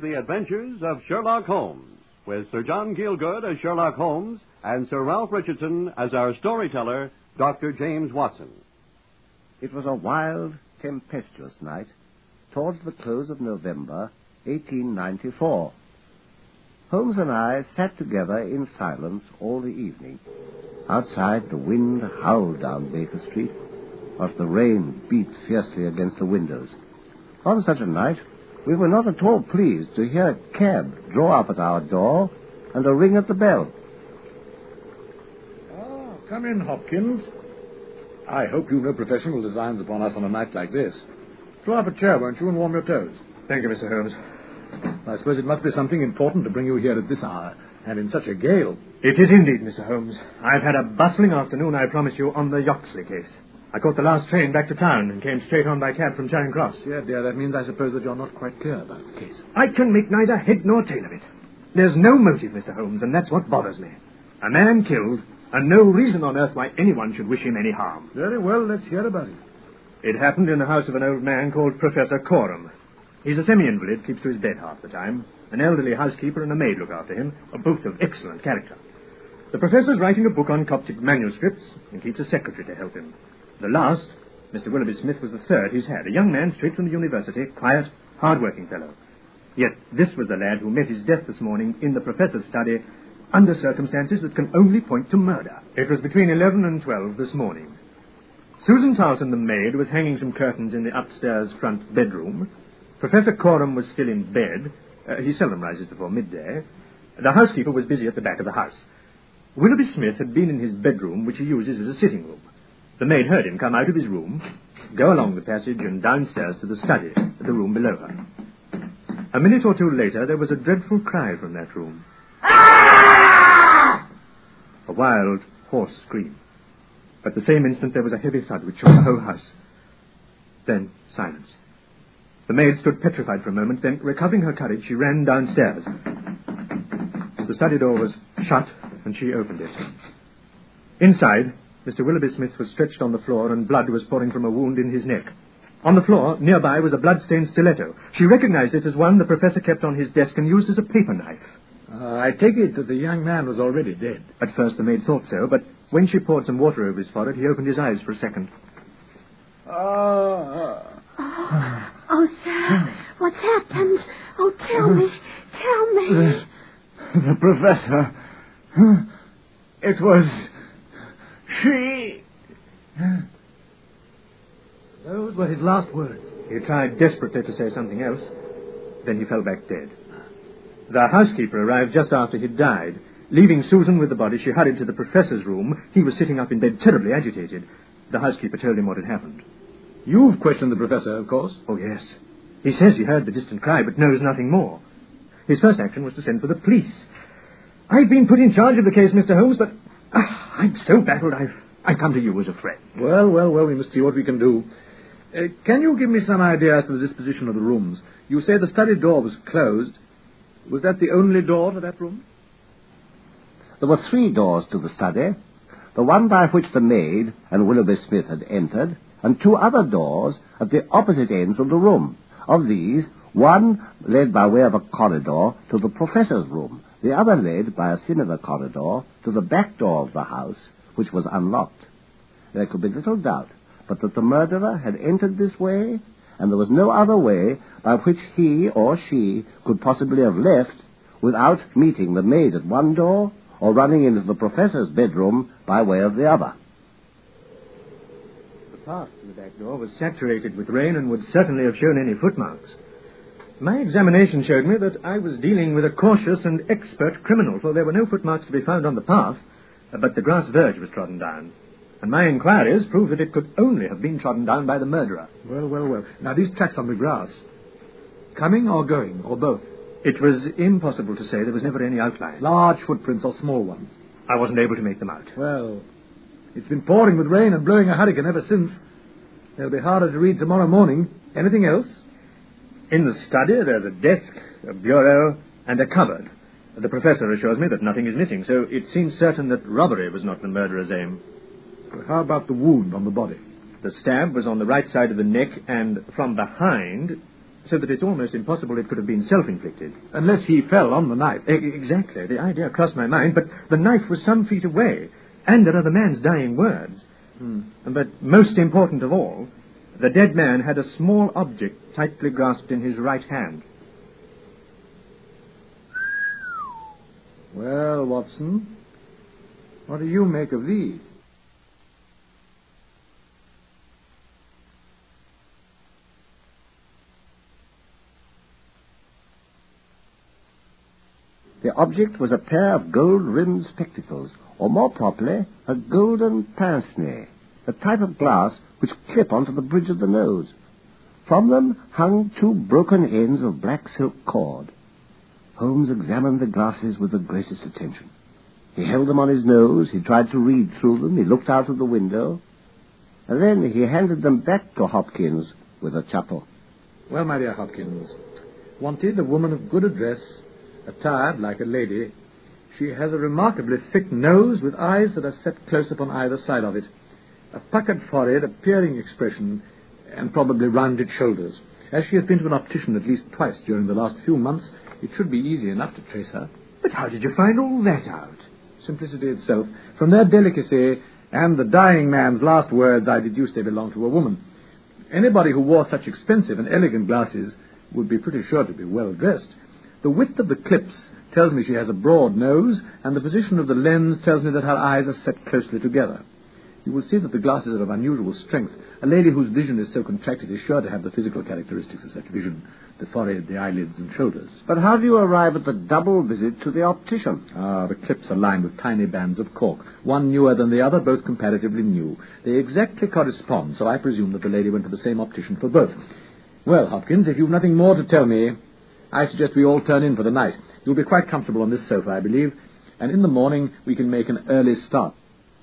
The Adventures of Sherlock Holmes, with Sir John Gielgud as Sherlock Holmes and Sir Ralph Richardson as our storyteller, Dr. James Watson. It was a wild, tempestuous night towards the close of November, 1894. Holmes and I sat together in silence all the evening. Outside, the wind howled down Baker Street, whilst the rain beat fiercely against the windows. On such a night, we were not at all pleased to hear a cab draw up at our door and a ring at the bell. Oh, come in, Hopkins. I hope you've no professional designs upon us on a night like this. Draw up a chair, won't you, and warm your toes. Thank you, Mr. Holmes. I suppose it must be something important to bring you here at this hour, and in such a gale. It is indeed, Mr. Holmes. I've had a bustling afternoon, I promise you, on the Yoxley case. I caught the last train back to town and came straight on by cab from Charing Cross. Yeah, dear, that means, I suppose, that you're not quite clear about the case. I can make neither head nor tail of it. There's no motive, Mr. Holmes, and that's what bothers me. A man killed, and no reason on earth why anyone should wish him any harm. Very well, let's hear about it. It happened in the house of an old man called Professor Coram. He's a semi-invalid, keeps to his bed half the time. An elderly housekeeper and a maid look after him, both of excellent character. The professor's writing a book on Coptic manuscripts and keeps a secretary to help him. The last, Mr. Willoughby Smith, was the third he's had. A young man straight from the university, quiet, hard-working fellow. Yet this was the lad who met his death this morning in the professor's study under circumstances that can only point to murder. It was between 11 and 12 this morning. Susan Tarleton, the maid, was hanging some curtains in the upstairs front bedroom. Professor Coram was still in bed. He seldom rises before midday. The housekeeper was busy at the back of the house. Willoughby Smith had been in his bedroom, which he uses as a sitting room. The maid heard him come out of his room, go along the passage and downstairs to the study, the room below her. A minute or two later, there was a dreadful cry from that room. A wild, hoarse scream. At the same instant, there was a heavy thud which shook the whole house. Then, silence. The maid stood petrified for a moment, then, recovering her courage, she ran downstairs. The study door was shut, and she opened it. Inside, Mr. Willoughby Smith was stretched on the floor, and blood was pouring from a wound in his neck. On the floor, nearby, was a blood-stained stiletto. She recognized it as one the professor kept on his desk and used as a paper knife. I take it that the young man was already dead. At first the maid thought so, but when she poured some water over his forehead, he opened his eyes for a second. Oh, sir, what's happened? Oh, tell me. The professor. It was she. Those were his last words. He tried desperately to say something else. Then he fell back dead. The housekeeper arrived just after he'd died. Leaving Susan with the body, she hurried to the professor's room. He was sitting up in bed, terribly agitated. The housekeeper told him what had happened. You've questioned the professor, of course? Oh, yes. He says he heard the distant cry, but knows nothing more. His first action was to send for the police. I've been put in charge of the case, Mr. Holmes, but I'm so baffled I've come to you as a friend. Well, we must see what we can do. Can you give me some idea as to the disposition of the rooms? You say the study door was closed. Was that the only door to that room? There were 3 doors to the study, the one by which the maid and Willoughby Smith had entered, and 2 other doors at the opposite ends of the room. Of these, one led by way of a corridor to the professor's room, the other led by a similar corridor to the back door of the house, which was unlocked. There could be little doubt but that the murderer had entered this way, and there was no other way by which he or she could possibly have left without meeting the maid at one door or running into the professor's bedroom by way of the other. The path to the back door was saturated with rain and would certainly have shown any footmarks. My examination showed me that I was dealing with a cautious and expert criminal, for there were no footmarks to be found on the path, but the grass verge was trodden down. And my inquiries proved that it could only have been trodden down by the murderer. Well. Now, these tracks on the grass, coming or going, or both? It was impossible to say. There was never any outline. Large footprints or small ones? I wasn't able to make them out. Well, it's been pouring with rain and blowing a hurricane ever since. They'll be harder to read tomorrow morning. Anything else? In the study, there's a desk, a bureau, and a cupboard. The professor assures me that nothing is missing, so it seems certain that robbery was not the murderer's aim. How about the wound on the body? The stab was on the right side of the neck, and from behind, so that it's almost impossible it could have been self-inflicted. Unless he fell on the knife. Exactly. The idea crossed my mind, but the knife was some feet away, and there are the man's dying words. But most important of all, the dead man had a small object tightly grasped in his right hand. Well, Watson, what do you make of these? The object was a pair of gold-rimmed spectacles, or more properly, a golden pince-nez, the type of glass which clip onto the bridge of the nose. From them hung two broken ends of black silk cord. Holmes examined the glasses with the greatest attention. He held them on his nose, he tried to read through them, he looked out of the window, and then he handed them back to Hopkins with a chuckle. Well, my dear Hopkins, wanted a woman of good address, attired like a lady. She has a remarkably thick nose with eyes that are set close upon either side of it, a puckered forehead, a peering expression, and probably rounded shoulders. As she has been to an optician at least twice during the last few months, it should be easy enough to trace her. But how did you find all that out? Simplicity itself. From their delicacy and the dying man's last words, I deduced they belonged to a woman. Anybody who wore such expensive and elegant glasses would be pretty sure to be well dressed. The width of the clips tells me she has a broad nose, and the position of the lens tells me that her eyes are set closely together. You will see that the glasses are of unusual strength. A lady whose vision is so contracted is sure to have the physical characteristics of such vision, the forehead, the eyelids, and shoulders. But how do you arrive at the double visit to the optician? The clips are lined with tiny bands of cork, one newer than the other, both comparatively new. They exactly correspond, so I presume that the lady went to the same optician for both. Well, Hopkins, if you've nothing more to tell me, I suggest we all turn in for the night. You'll be quite comfortable on this sofa, I believe, and in the morning we can make an early start.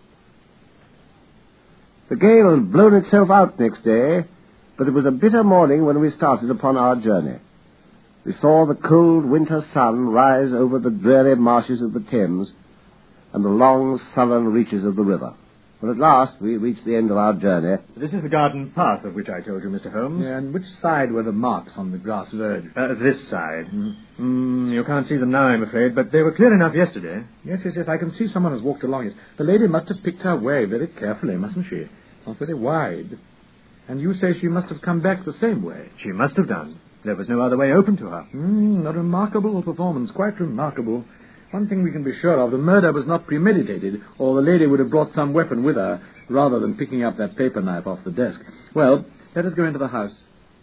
The gale had blown itself out next day, but it was a bitter morning when we started upon our journey. We saw the cold winter sun rise over the dreary marshes of the Thames and the long sullen reaches of the river. But at last we reached the end of our journey. This is the garden path of which I told you, Mr. Holmes. Yeah, and which side were the marks on the grass verge? This side. You can't see them now, I'm afraid, but they were clear enough yesterday. Yes, I can see someone has walked along it. The lady must have picked her way very carefully, mustn't she? Not very wide. And you say she must have come back the same way? She must have done. There was no other way open to her. A remarkable performance, quite remarkable. One thing we can be sure of, the murder was not premeditated, or the lady would have brought some weapon with her, rather than picking up that paper knife off the desk. Well, let us go into the house.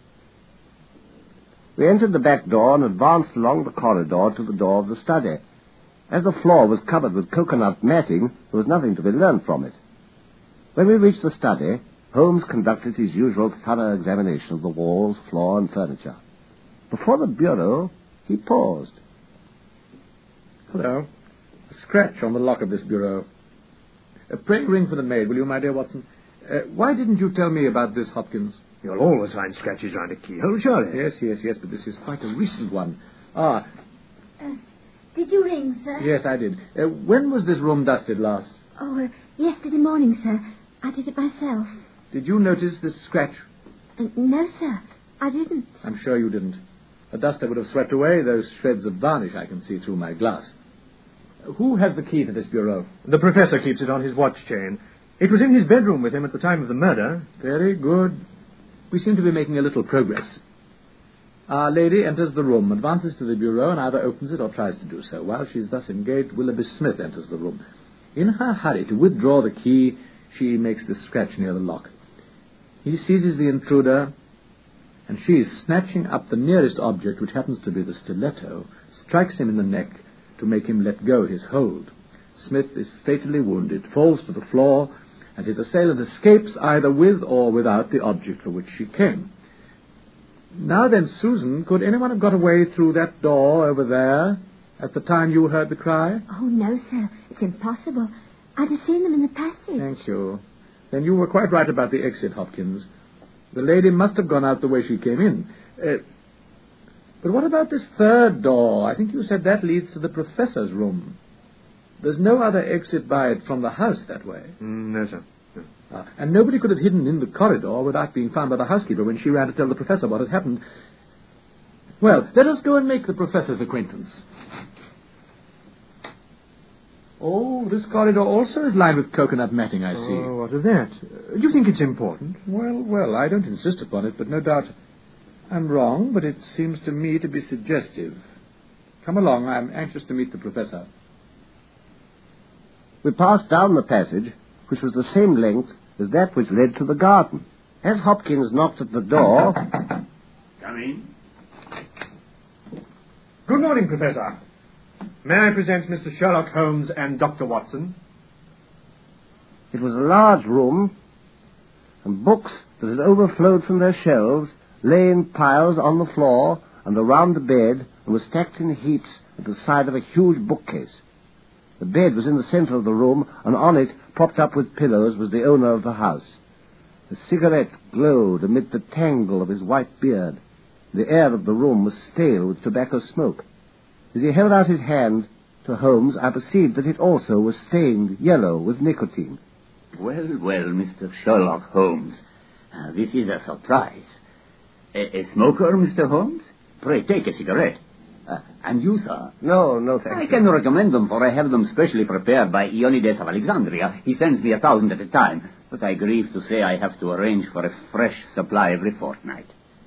We entered the back door and advanced along the corridor to the door of the study. As the floor was covered with coconut matting, there was nothing to be learned from it. When we reached the study, Holmes conducted his usual thorough examination of the walls, floor, and furniture. Before the bureau, he paused. Hello. A scratch on the lock of this bureau. Pray ring for the maid, will you, my dear Watson? Why didn't you tell me about this, Hopkins? You'll always find scratches round a keyhole, surely. Yes, but this is quite a recent one. Did you ring, sir? Yes, I did. When was this room dusted last? Yesterday morning, sir. I did it myself. Did you notice this scratch? No, sir. I didn't. I'm sure you didn't. A duster would have swept away those shreds of varnish I can see through my glass. Who has the key to this bureau? The professor keeps it on his watch chain. It was in his bedroom with him at the time of the murder. Very good. We seem to be making a little progress. Our lady enters the room, advances to the bureau, and either opens it or tries to do so. While she is thus engaged, Willoughby Smith enters the room. In her hurry to withdraw the key, she makes this scratch near the lock. He seizes the intruder, and she, snatching up the nearest object, which happens to be the stiletto, strikes him in the neck to make him let go his hold. Smith is fatally wounded, falls to the floor, and his assailant escapes either with or without the object for which she came. Now then, Susan, could anyone have got away through that door over there at the time you heard the cry? Oh, no, sir. It's impossible. I'd have seen them in the passage. Thank you. Then you were quite right about the exit, Hopkins. The lady must have gone out the way she came in. But what about this third door? I think you said that leads to the professor's room. There's no other exit by it from the house that way. No, sir. No. And nobody could have hidden in the corridor without being found by the housekeeper when she ran to tell the professor what had happened. Well, let us go and make the Professor's acquaintance. Oh, this corridor also is lined with coconut matting, I see. Oh, what of that? Do you think it's important? Well, I don't insist upon it, but no doubt I'm wrong, but it seems to me to be suggestive. Come along, I'm anxious to meet the Professor. We passed down the passage, which was the same length as that which led to the garden. As Hopkins knocked at the door... Come in. Good morning, Professor. May I present Mr. Sherlock Holmes and Dr. Watson? It was a large room, and books that had overflowed from their shelves lay in piles on the floor and around the bed and were stacked in heaps at the side of a huge bookcase. The bed was in the center of the room, and on it, propped up with pillows, was the owner of the house. A cigarette glowed amid the tangle of his white beard. The air of the room was stale with tobacco smoke. As he held out his hand to Holmes, I perceived that it also was stained yellow with nicotine. Well, Mr. Sherlock Holmes. This is a surprise. A smoker, Mr. Holmes? Pray, take a cigarette. And you, sir? No, thank you. I can recommend them, for I have them specially prepared by Ionides of Alexandria. He sends me 1,000 at a time, but I grieve to say I have to arrange for a fresh supply every fortnight.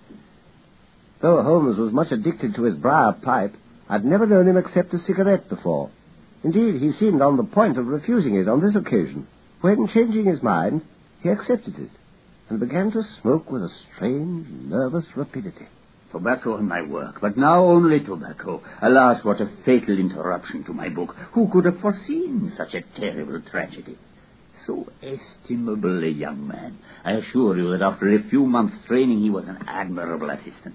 Though Holmes was much addicted to his briar pipe, I'd never known him accept a cigarette before. Indeed, he seemed on the point of refusing it on this occasion, when, changing his mind, he accepted it, and began to smoke with a strange, nervous rapidity. Tobacco in my work, but now only tobacco. Alas, what a fatal interruption to my book. Who could have foreseen such a terrible tragedy? So estimable a young man. I assure you that after a few months' training he was an admirable assistant.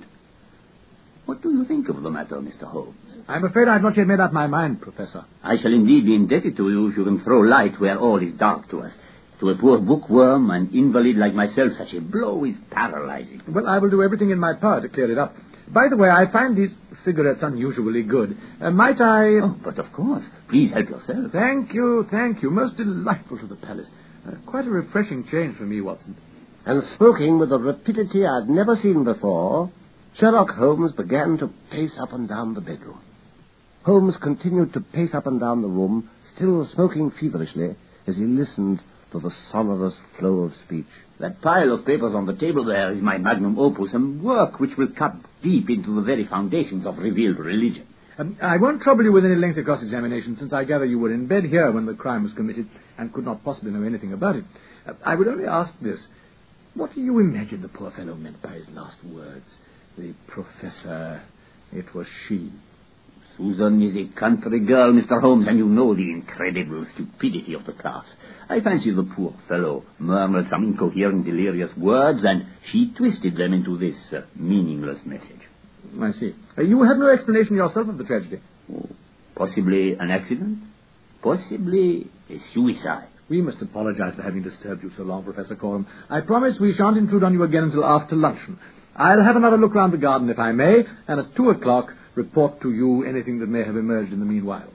What do you think of the matter, Mr. Holmes? I'm afraid I've not yet made up my mind, Professor. I shall indeed be indebted to you if you can throw light where all is dark to us. To a poor bookworm, an invalid like myself, such a blow is paralyzing. Well, I will do everything in my power to clear it up. By the way, I find these cigarettes unusually good. Might I... Oh, but of course. Please help yourself. Thank you. Most delightful to the palace. Quite a refreshing change for me, Watson. And smoking with a rapidity I'd never seen before, Sherlock Holmes began to pace up and down the bedroom. Holmes continued to pace up and down the room, still smoking feverishly, as he listened to the sonorous flow of speech. That pile of papers on the table there is my magnum opus, and work which will cut deep into the very foundations of revealed religion. I won't trouble you with any lengthy cross-examination, since I gather you were in bed here when the crime was committed and could not possibly know anything about it. I would only ask this. What do you imagine the poor fellow meant by his last words? The Professor, it was she. Susan is a country girl, Mr. Holmes, and you know the incredible stupidity of the class. I fancy the poor fellow murmured some incoherent, delirious words, and she twisted them into this meaningless message. I see. You have no explanation yourself of the tragedy? Oh, possibly an accident? Possibly a suicide. We must apologize for having disturbed you so long, Professor Coram. I promise we shan't intrude on you again until after luncheon. I'll have another look round the garden, if I may, and at 2 o'clock report to you anything that may have emerged in the meanwhile.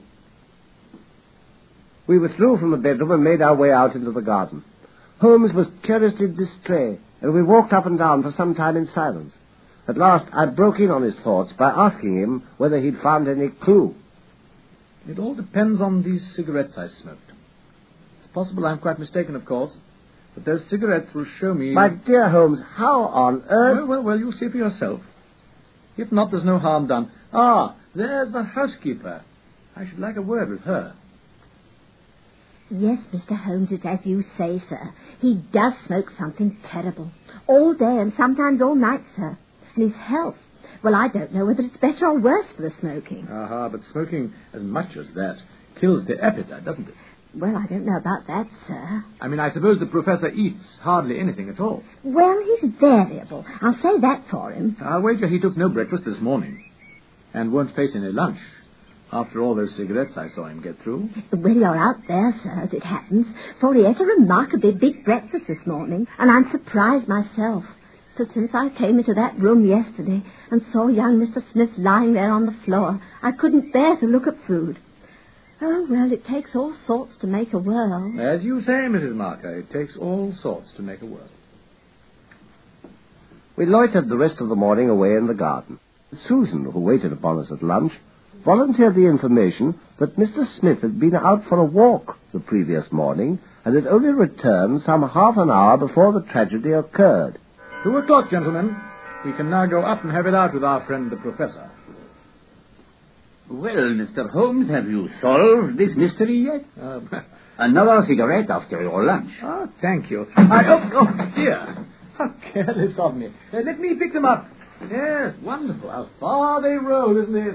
We withdrew from the bedroom and made our way out into the garden. Holmes was curiously distrait, and we walked up and down for some time in silence. At last, I broke in on his thoughts by asking him whether he'd found any clue. It all depends on these cigarettes I smoked. It's possible I'm quite mistaken, of course, but those cigarettes will show me... My dear Holmes, how on earth... Well, you'll see for yourself. If not, there's no harm done. Ah, there's the housekeeper. I should like a word with her. Yes, Mr. Holmes, it's as you say, sir. He does smoke something terrible. All day and sometimes all night, sir. And his health. Well, I don't know whether it's better or worse for the smoking. Aha, but smoking as much as that kills the appetite, doesn't it? Well, I don't know about that, sir. I mean, I suppose the Professor eats hardly anything at all. Well, he's variable. I'll say that for him. I'll wager he took no breakfast this morning. And won't face any lunch. After all those cigarettes I saw him get through. Well, you're out there, sir, as it happens. For he ate a remarkably big breakfast this morning. And I'm surprised myself. For since I came into that room yesterday and saw young Mr. Smith lying there on the floor, I couldn't bear to look at food. Oh, well, it takes all sorts to make a world. As you say, Mrs. Marker, it takes all sorts to make a world. We loitered the rest of the morning away in the garden. Susan, who waited upon us at lunch, volunteered the information that Mr. Smith had been out for a walk the previous morning and had only returned some half an hour before the tragedy occurred. 2 o'clock, gentlemen. We can now go up and have it out with our friend the professor. Well, Mr. Holmes, have you solved this mystery yet? Another cigarette after your lunch. Oh, thank you. Oh, dear. How careless of me. Let me pick them up. Yes, wonderful. How far they roll, isn't it?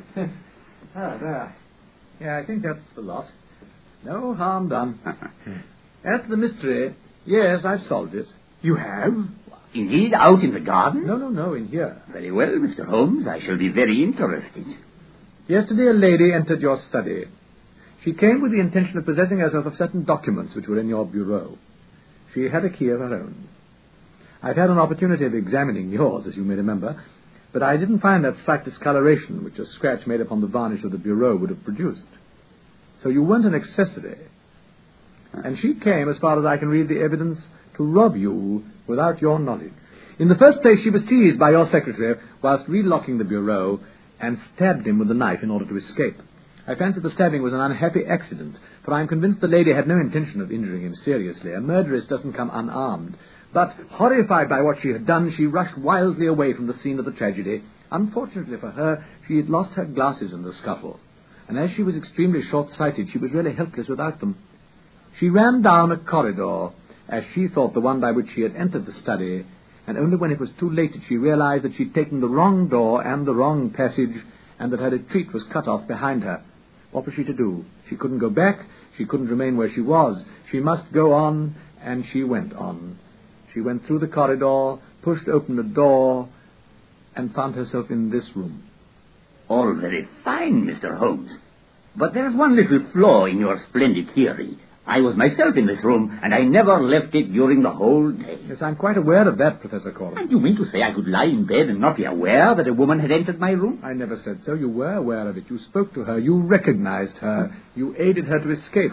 There. Yeah, I think that's the lot. No harm done. As to the mystery, yes, I've solved it. You have? Indeed, out in the garden? No, in here. Very well, Mr. Holmes. I shall be very interested. Yesterday a lady entered your study. She came with the intention of possessing herself of certain documents which were in your bureau. She had a key of her own. I've had an opportunity of examining yours, as you may remember, but I didn't find that slight discoloration which a scratch made upon the varnish of the bureau would have produced. So you weren't an accessory. And she came, as far as I can read the evidence, to rob you without your knowledge. In the first place, she was seized by your secretary whilst relocking the bureau and stabbed him with a knife in order to escape. I fancy the stabbing was an unhappy accident, for I am convinced the lady had no intention of injuring him seriously. A murderess doesn't come unarmed. But, horrified by what she had done, she rushed wildly away from the scene of the tragedy. Unfortunately for her, she had lost her glasses in the scuffle, and as she was extremely short-sighted, she was really helpless without them. She ran down a corridor, as she thought the one by which she had entered the study, and only when it was too late did she realize that she'd taken the wrong door and the wrong passage, and that her retreat was cut off behind her. What was she to do? She couldn't go back. She couldn't remain where she was. She must go on, and she went on. She went through the corridor, pushed open a door, and found herself in this room. All very fine, Mr. Holmes. But there's one little flaw in your splendid theory. I was myself in this room, and I never left it during the whole day. Yes, I'm quite aware of that, Professor Coram. And you mean to say I could lie in bed and not be aware that a woman had entered my room? I never said so. You were aware of it. You spoke to her. You recognized her. You aided her to escape.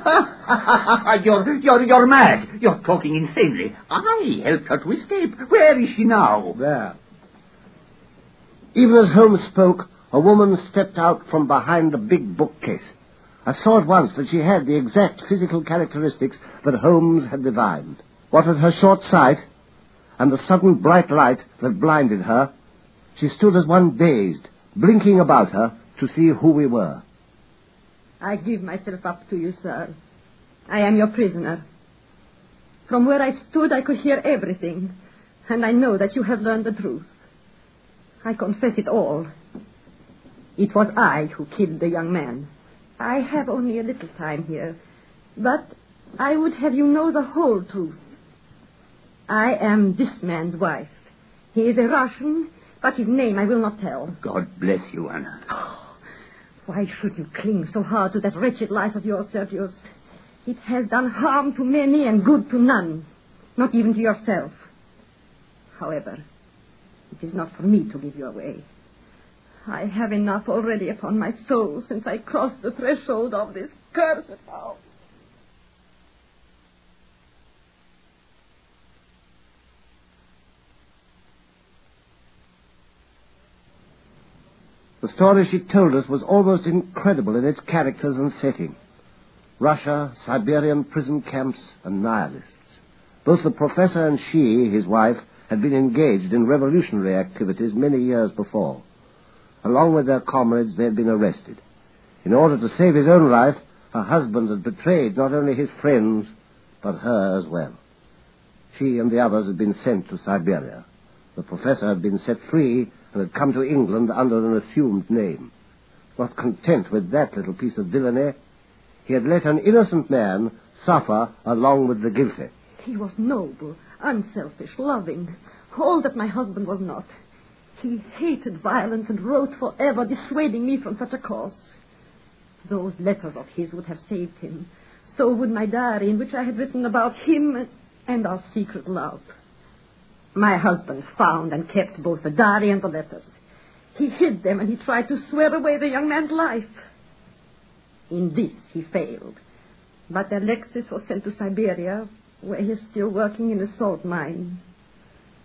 You're mad. You're talking insanely. I helped her to escape. Where is she now? There. Even as Holmes spoke, a woman stepped out from behind a big bookcase. I saw at once that she had the exact physical characteristics that Holmes had divined. What with her short sight and the sudden bright light that blinded her, she stood as one dazed, blinking about her to see who we were. I give myself up to you, sir. I am your prisoner. From where I stood, I could hear everything, and I know that you have learned the truth. I confess it all. It was I who killed the young man. I have only a little time here, but I would have you know the whole truth. I am this man's wife. He is a Russian, but his name I will not tell. God bless you, Anna. Oh, why should you cling so hard to that wretched life of yours, Sergius? It has done harm to many and good to none, not even to yourself. However, it is not for me to give you away. I have enough already upon my soul since I crossed the threshold of this cursed house. The story she told us was almost incredible in its characters and setting. Russia, Siberian prison camps, and nihilists. Both the professor and she, his wife, had been engaged in revolutionary activities many years before. Along with their comrades, they had been arrested. In order to save his own life, her husband had betrayed not only his friends, but her as well. She and the others had been sent to Siberia. The professor had been set free and had come to England under an assumed name. Not content with that little piece of villainy, he had let an innocent man suffer along with the guilty. He was noble, unselfish, loving, all that my husband was not. He hated violence and wrote forever, dissuading me from such a course. Those letters of his would have saved him. So would my diary in which I had written about him and our secret love. My husband found and kept both the diary and the letters. He hid them and he tried to swear away the young man's life. In this he failed. But Alexis was sent to Siberia, where he is still working in a salt mine.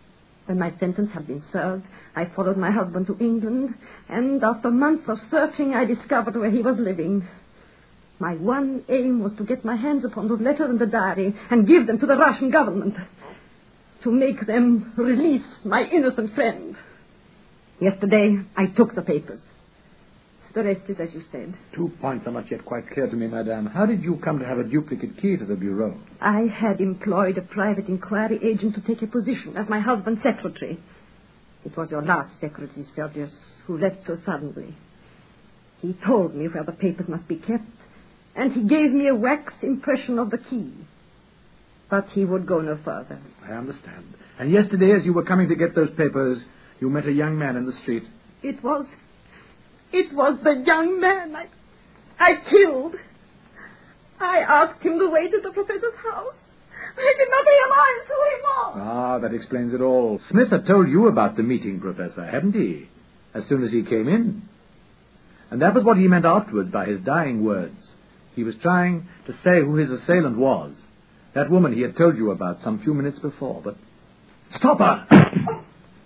When my sentence had been served, I followed my husband to England, and after months of searching, I discovered where he was living. My one aim was to get my hands upon those letters in the diary and give them to the Russian government, to make them release my innocent friend. Yesterday, I took the papers. The rest is as you said. 2 points are not yet quite clear to me, madame. How did you come to have a duplicate key to the bureau? I had employed a private inquiry agent to take a position as my husband's secretary. It was your last secretary, Sergius, who left so suddenly. He told me where the papers must be kept, and he gave me a wax impression of the key. But he would go no further. I understand. And yesterday, as you were coming to get those papers, you met a young man in the street. It was the young man I killed. I asked him the way to the professor's house. I did not realize who he was. Ah, that explains it all. Smith had told you about the meeting, Professor, hadn't he? As soon as he came in. And that was what he meant afterwards by his dying words. He was trying to say who his assailant was. That woman he had told you about some few minutes before, but... Stop her!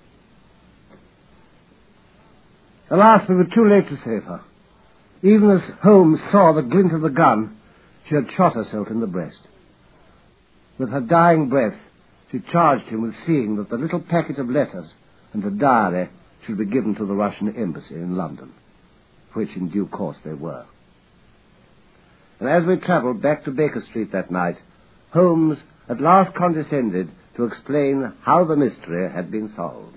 Alas, we were too late to save her. Even as Holmes saw the glint of the gun, she had shot herself in the breast. With her dying breath, she charged him with seeing that the little packet of letters and the diary should be given to the Russian embassy in London, which in due course they were. And as we travelled back to Baker Street that night, Holmes at last condescended to explain how the mystery had been solved.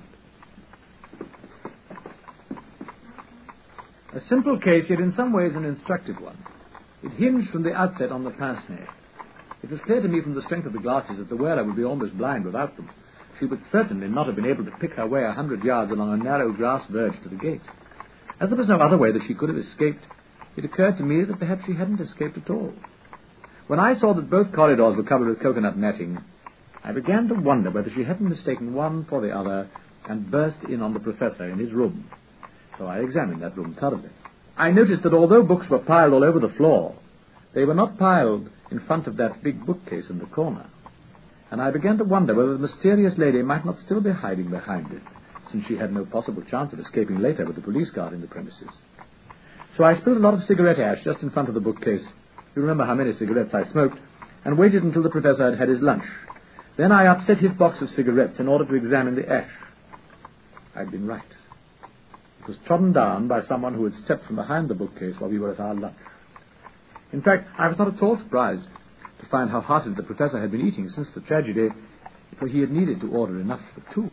A simple case, yet in some ways an instructive one. It hinged from the outset on the pince-nez. It was clear to me from the strength of the glasses that the wearer would be almost blind without them. She would certainly not have been able to pick her way 100 yards along a narrow grass verge to the gate. As there was no other way that she could have escaped, it occurred to me that perhaps she hadn't escaped at all. When I saw that both corridors were covered with coconut netting, I began to wonder whether she hadn't mistaken one for the other and burst in on the professor in his room. So I examined that room thoroughly. I noticed that although books were piled all over the floor, they were not piled in front of that big bookcase in the corner. And I began to wonder whether the mysterious lady might not still be hiding behind it, since she had no possible chance of escaping later with the police guard in the premises. So I spilled a lot of cigarette ash just in front of the bookcase. You remember how many cigarettes I smoked, and waited until the professor had had his lunch. Then I upset his box of cigarettes in order to examine the ash. I'd been right. It was trodden down by someone who had stepped from behind the bookcase while we were at our lunch. In fact, I was not at all surprised to find how heartily the professor had been eating since the tragedy, for he had needed to order enough for two.